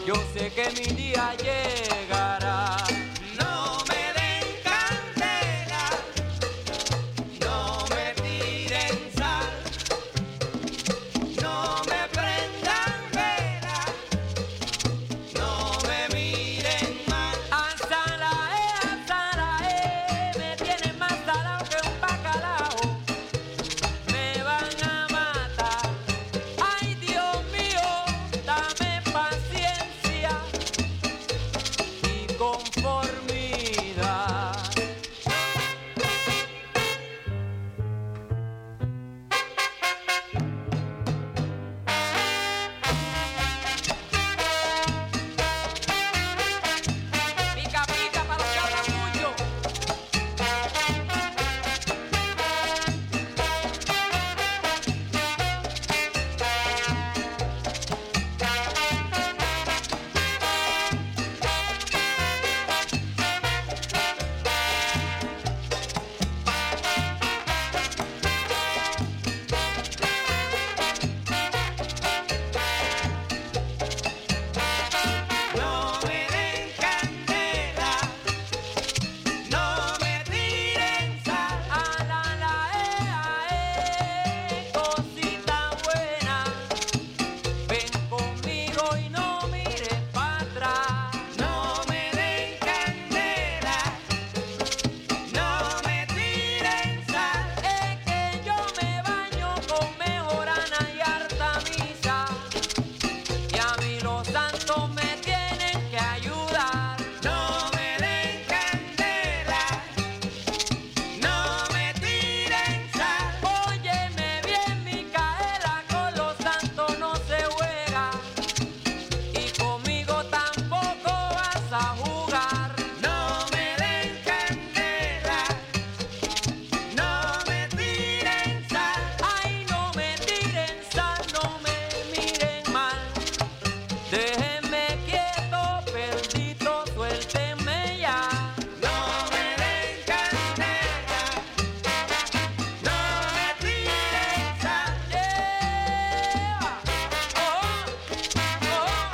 Yo sé que mi día llegará. No me den candela, no me tiren sal, no me prendan vela, no me miren mal. Azalae, me tienen más salado que un bacalao. Me van a matar. Ay, Dios mío, dame paciencia y conformidad. Pica, pica para los que hablan mucho. No me den candela, no me tiren sal. Cosita buena, ven conmigo y no mires para atrás. No me den candela, no me tiren sal. Es que yo me baño con mejorana y artemisa, y a mí los santos me tienen que ayudar. No me den candela, no me tiren sal. Óyeme bien, Micaela, con los santos no se juega, y conmigo tampoco vas a jugar. No me den candela, no me tiren sal. Ay, no me tiren sal, no me miren mal. Déjenme quieto, perdito, suéltenme ya. No me den candela, no me tiren sal. Lleva. Oh, oh.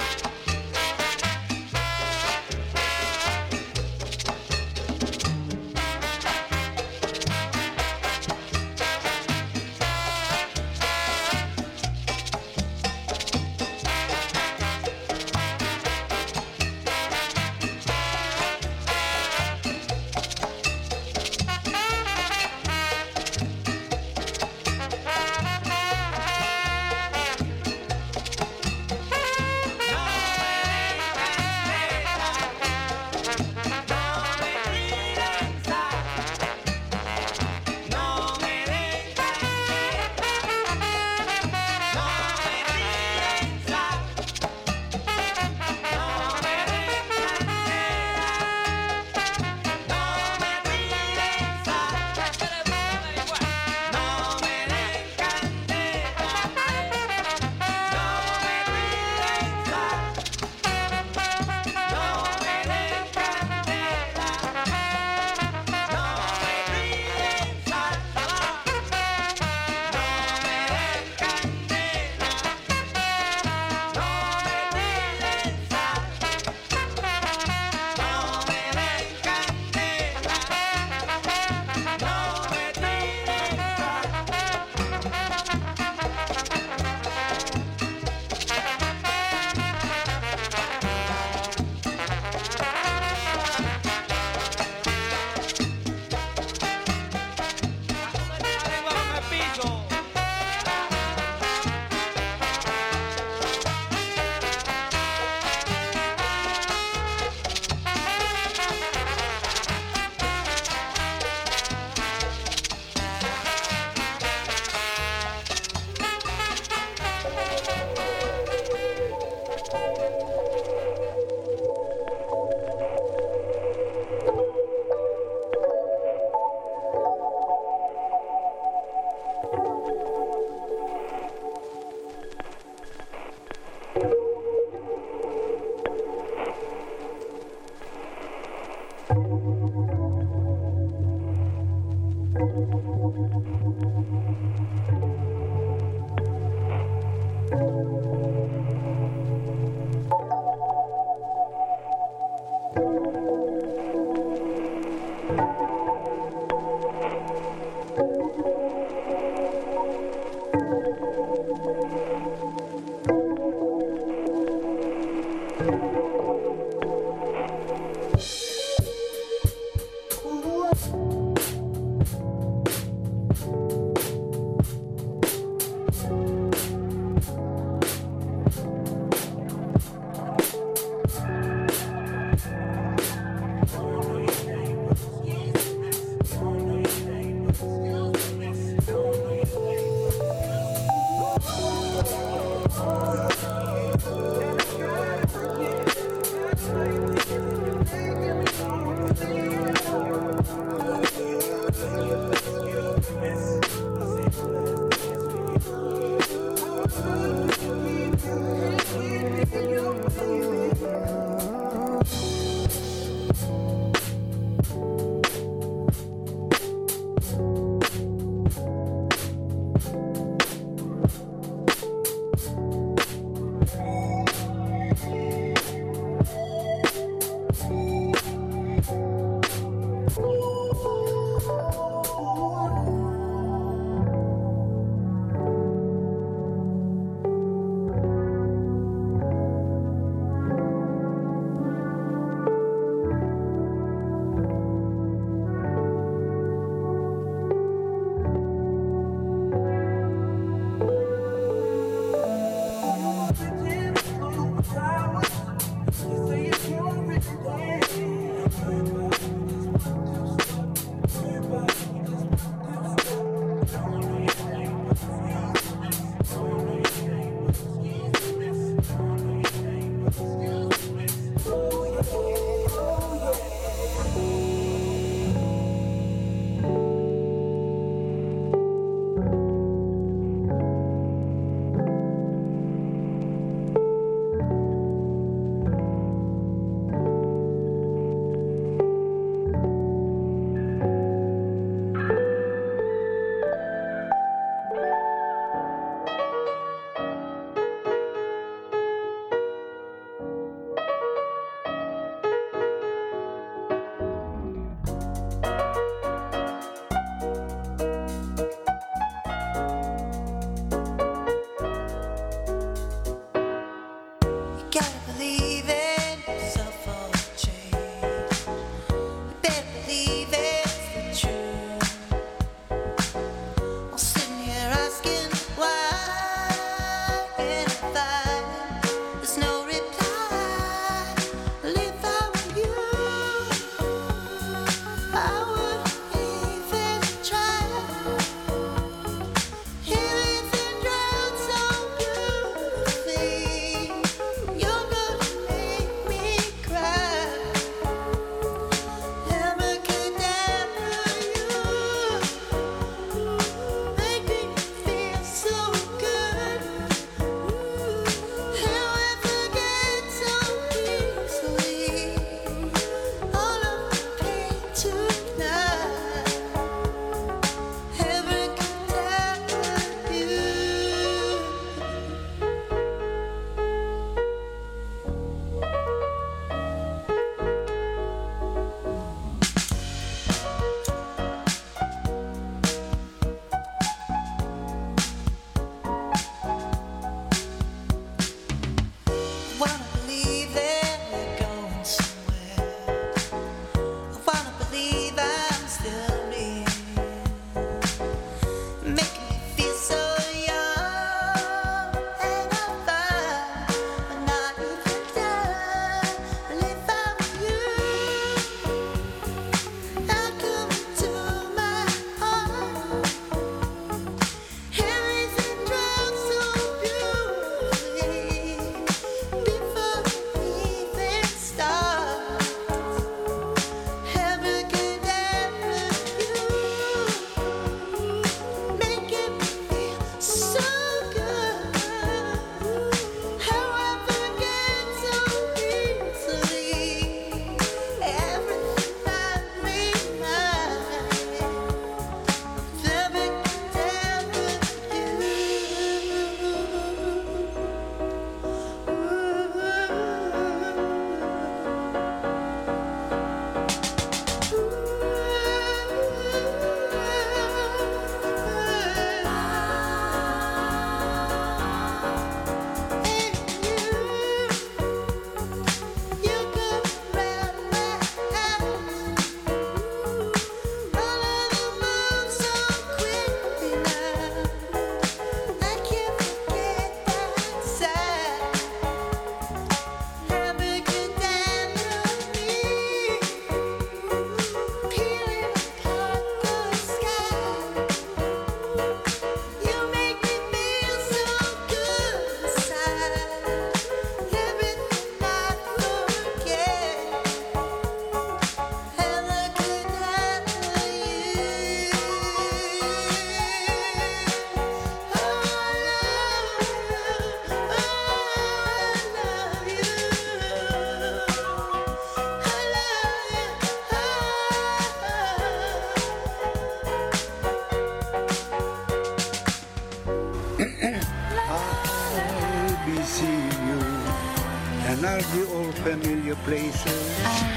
And all the old familiar places.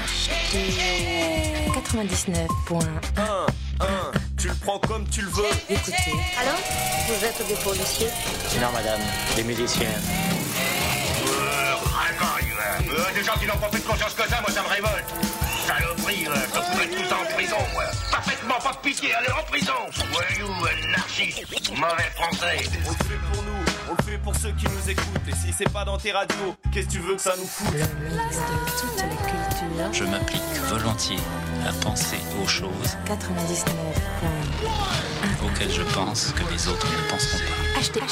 99.1. Tu le prends comme tu le veux. Écoutez. Allô? Vous êtes des policiers? Non, madame, des musiciens. Des gens qui n'ont pas plus de conscience que ça, moi ça me révolte. Saloperie, je te fous mettre tout ça en prison, moi. Parfaitement pas de pitié, allez en prison. Voyou, anarchiste, mauvais français. On le fait pour nous, on le fait pour ceux qui nous écoutent. Et si c'est pas dans tes radios, qu'est-ce que tu veux que ça nous foute? Le mix de toutes les cultures. Je m'applique volontiers à penser aux choses 99.1 auxquelles je pense que les autres ne penseront pas. Achetez.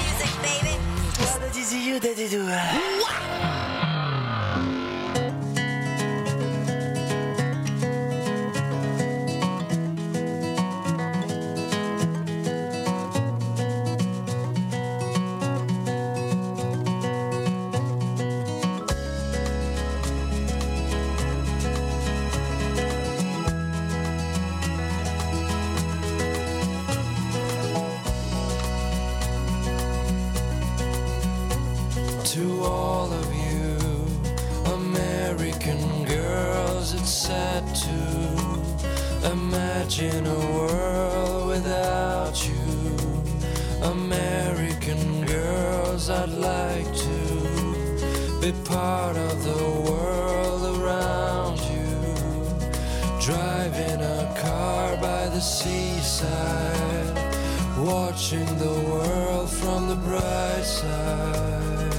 To all of you American girls, it's sad to imagine a world without you. American girls, I'd like to be part of the world around you. Driving a car by the seaside, watching the world from the bright side.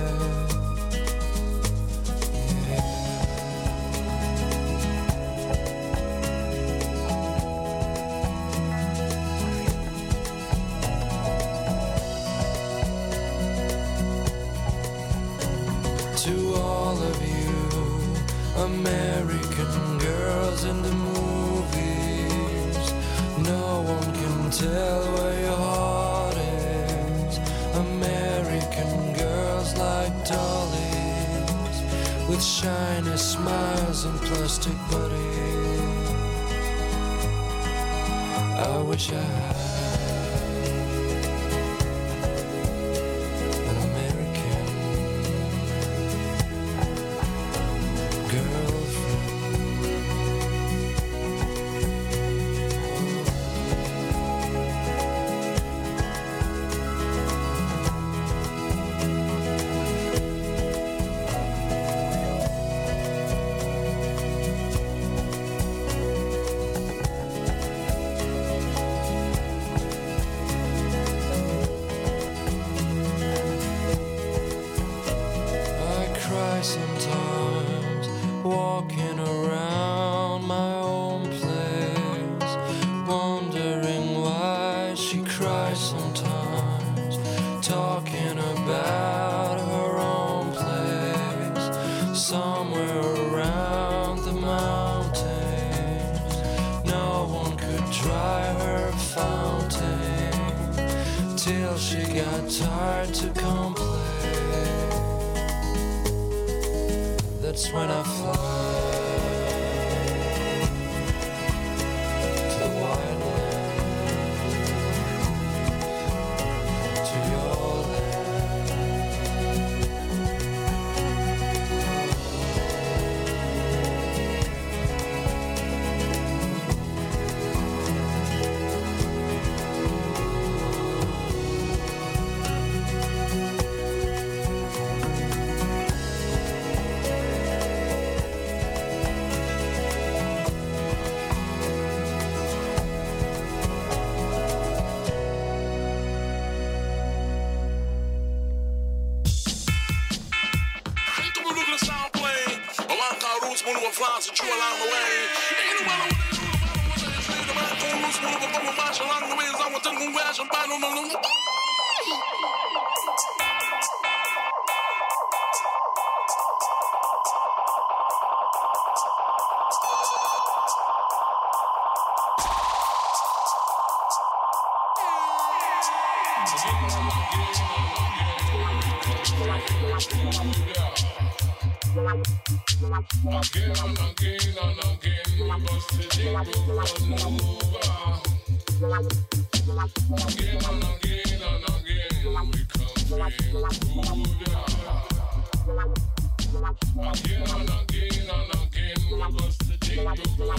To all of you American girls in the movies, no one can tell where your heart is. American girls like dollies with shiny smiles and plastic bodies. I wish I had an American girlfriend. I cry sometimes walking around my own place, wondering why she cries sometimes, talking about her own place, somewhere around the mountains. No one could dry her fountain till she got tired to complain. That's when I fly to the white land, to your land.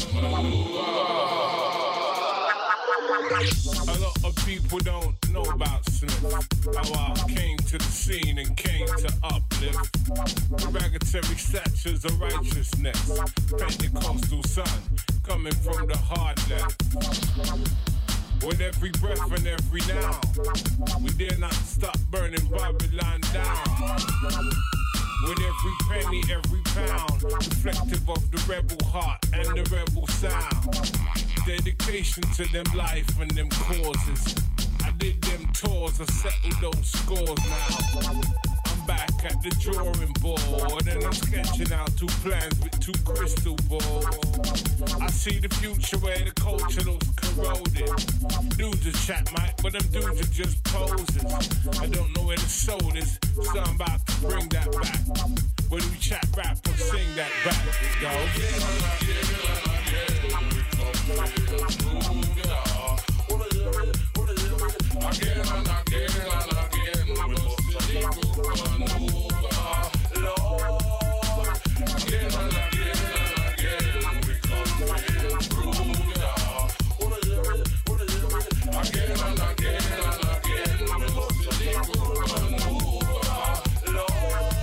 A lot of people don't know about Smith. How I came to the scene and came to uplift. Derogatory statures of righteousness. Pentecostal sun coming from the hard left. With every breath and every now, we dare not stop burning Babylon down. With every penny, every pound, reflective of the rebel heart and the rebel sound. Dedication to them life and them causes. I did them tours, I settled those scores now. I'm back at the drawing board and I'm sketching out two plans with two crystal balls. I see the future where the culture looks corroded. Dudes are chat mic, but them dudes are just poses. I don't know where the soul is, so I'm about to bring that back. When we chat rap or sing that back, it goes. Again and again and again, we must leave and move, Lord. Again and again and again, we come to improve, Again and again and again, we must leave and move, Lord.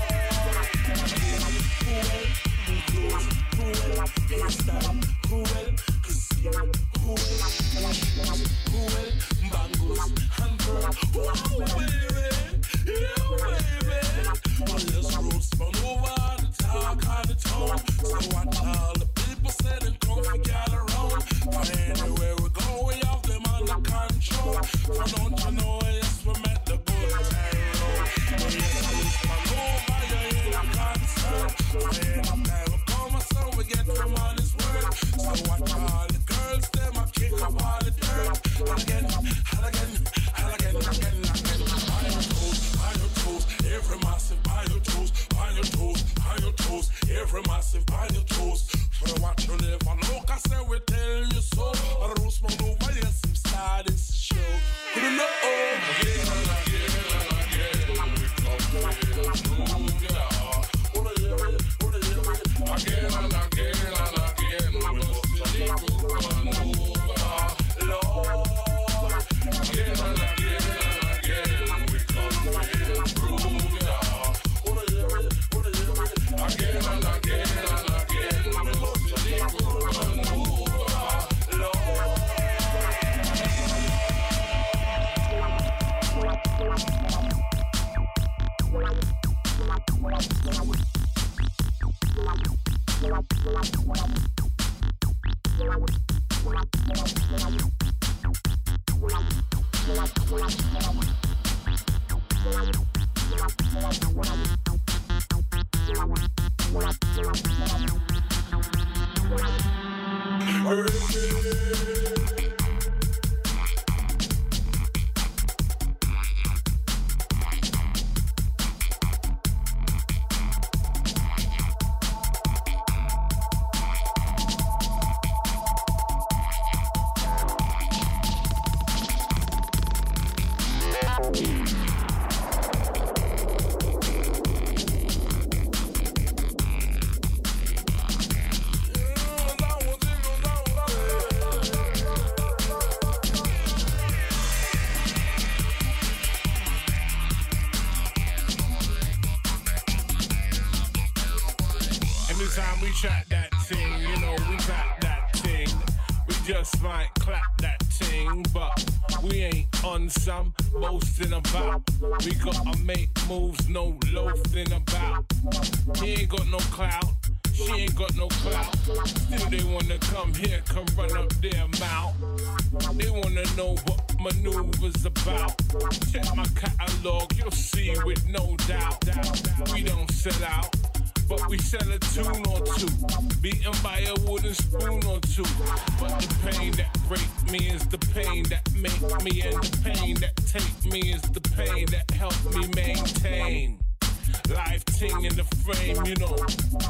Anytime we chat that thing, you know, we clap that thing. We just might clap that thing, but we ain't on some boasting about. We gotta make moves, no loafing about. He ain't got no clout, she ain't got no clout. Still they wanna come here, come run up their mouth. They wanna know what maneuvers about. Check my catalog, you'll see with no doubt. We don't sell out, but we sell a tune or two, beaten by a wooden spoon or two. But the pain that break me is the pain that make me, and the pain that take me is the pain that help me maintain. Life ting in the frame, you know.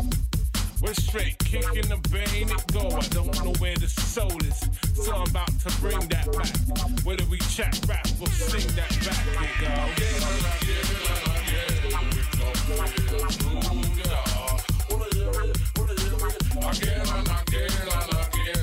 We're straight kicking the vein, it go. I don't know where the soul is, so I'm about to bring that back. Whether we chat, rap, or sing that back, it go. Again and again and again,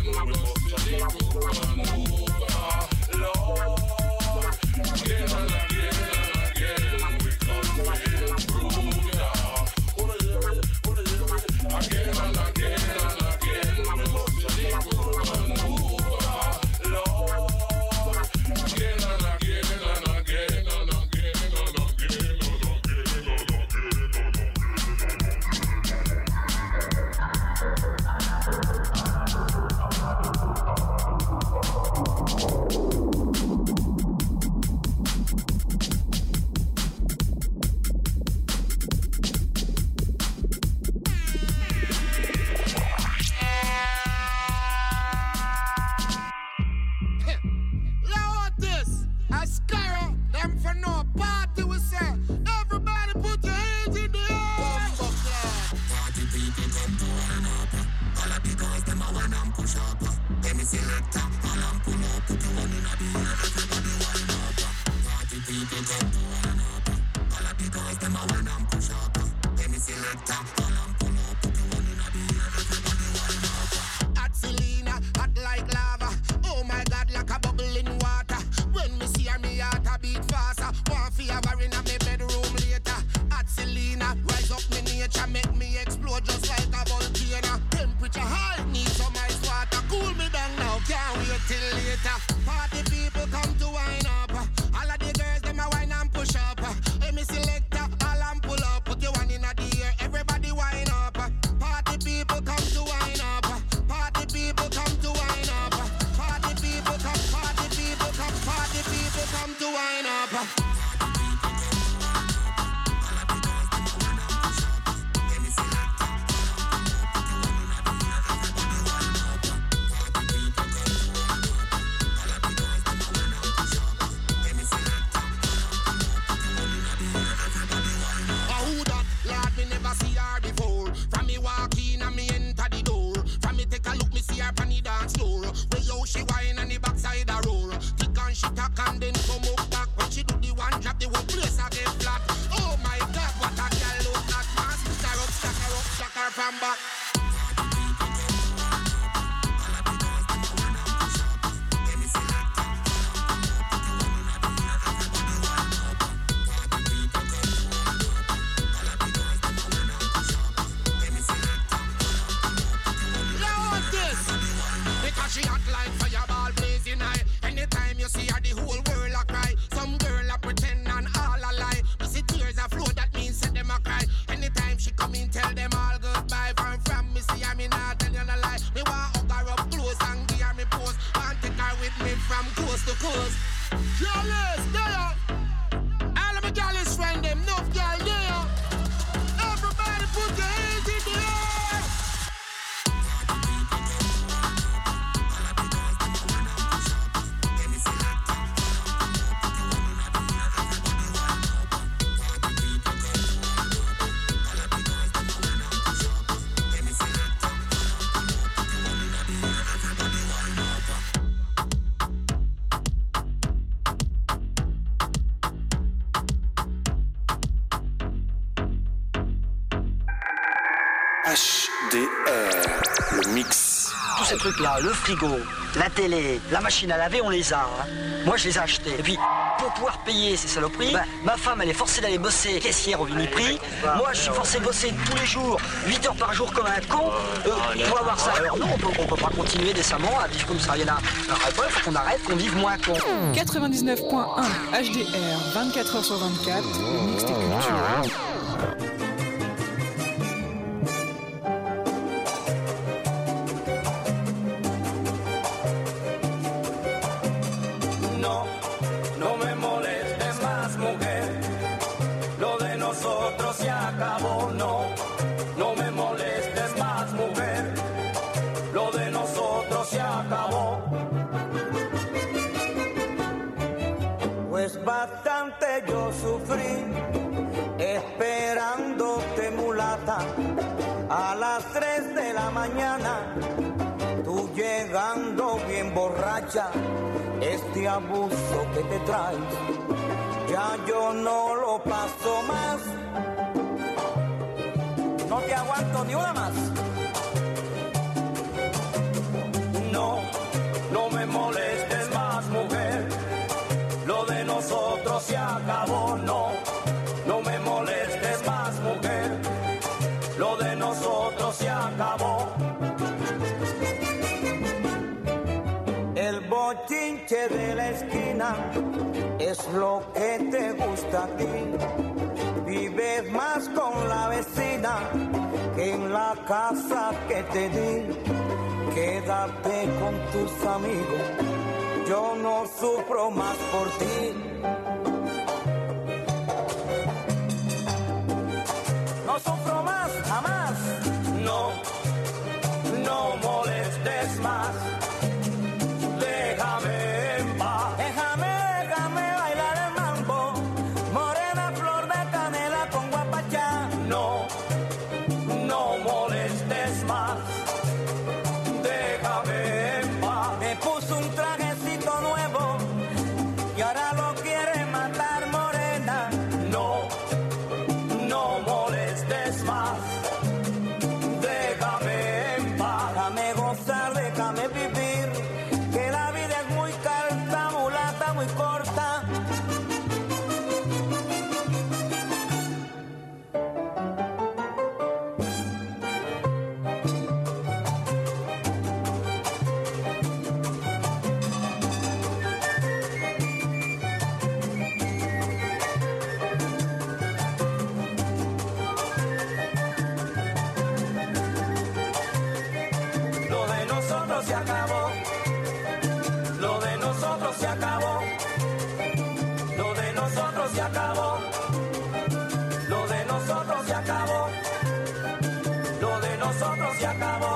HDR, le mix. Tous ces trucs-là, le frigo, la télé, la machine à laver, on les a. Hein. Moi, je les ai achetés. Et puis, pour pouvoir payer ces saloperies, ma femme, elle est forcée d'aller bosser caissière au Uniprix. Moi, je suis forcé de bosser tous les jours, 8 heures par jour comme un con, pour avoir ça. Alors non, on peut pas continuer décemment à vivre comme ça. Il y en a un ras-le-bol, faut qu'on arrête, qu'on vive moins con. 99.1 HDR, 24h sur 24, le mix des cultures. Bastante yo sufrí esperándote, mulata, a las 3 de la mañana, tú llegando bien borracha, este abuso que te traes, ya yo no lo paso más, no te aguanto ni una más. No, no me molestes más, mujer. Lo de nosotros se acabó, no, no me molestes más, mujer. Lo de nosotros se acabó. El bochinche de la esquina es lo que te gusta a ti. Vives más con la vecina que en la casa que te di. Quédate con tus amigos. Yo no sufro más por ti. No sufro más, jamás. No, no molestes más. Déjame en paz. Déjame bailar el mambo. Morena flor de canela con guapachá. No, no molestes. nosotros se acabó.